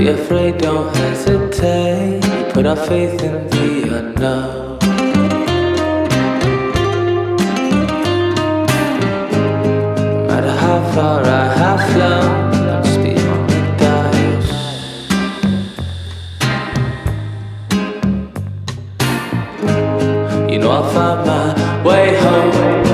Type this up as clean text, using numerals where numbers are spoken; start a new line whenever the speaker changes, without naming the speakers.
Afraid, don't hesitate. Put our faith in the unknown. No matter how far I have flown, I'm speed on the dials. You know I'll find my way home.